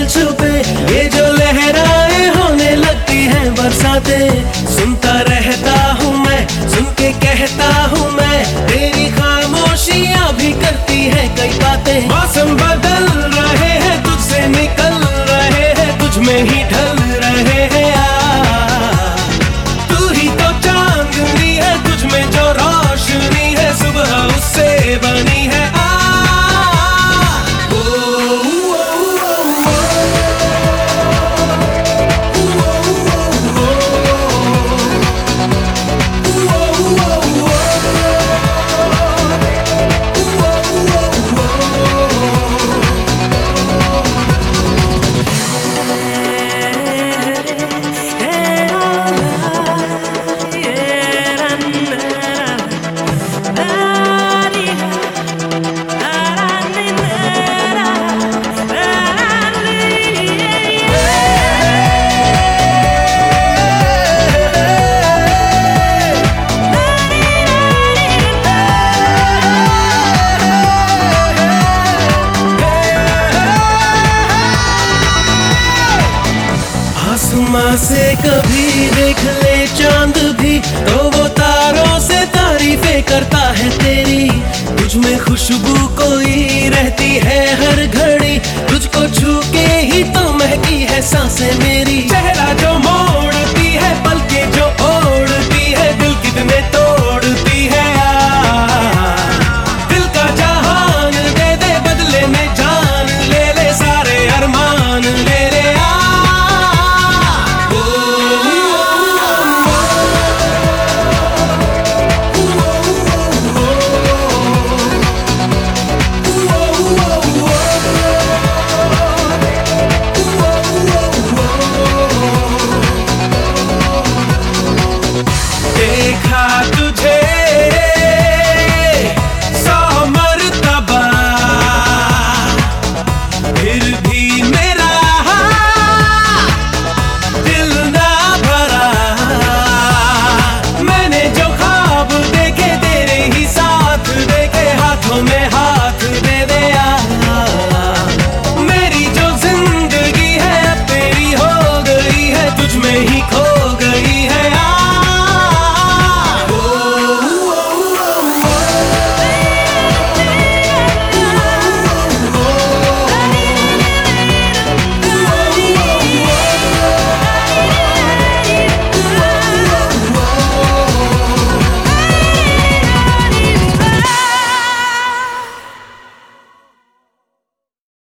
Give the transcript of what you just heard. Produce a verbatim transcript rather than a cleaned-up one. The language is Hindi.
दिल छुपे, ये जो लहराए होने लगती हैं बरसातें। सुनता रहता हूँ मैं, सुन के कहता हूँ मैं, तेरी खामोशियाँ भी करती हैं कई बातें। मौसम बदल रहे हैं, तुझसे निकल रहे हैं, तुझ में ही ढल रहे हैं यार। तू ही तो चांदनी है, तुझ में जो रोशनी है, सुबह उससे बनी है। आसमां से कभी देख ले चांद भी, तो वो तारों से तारीफें करता है तेरी। तुझ में खुशबू कोई रहती है हर घड़ी, तुझको छू के ही तो महकी है सांसें मेरी।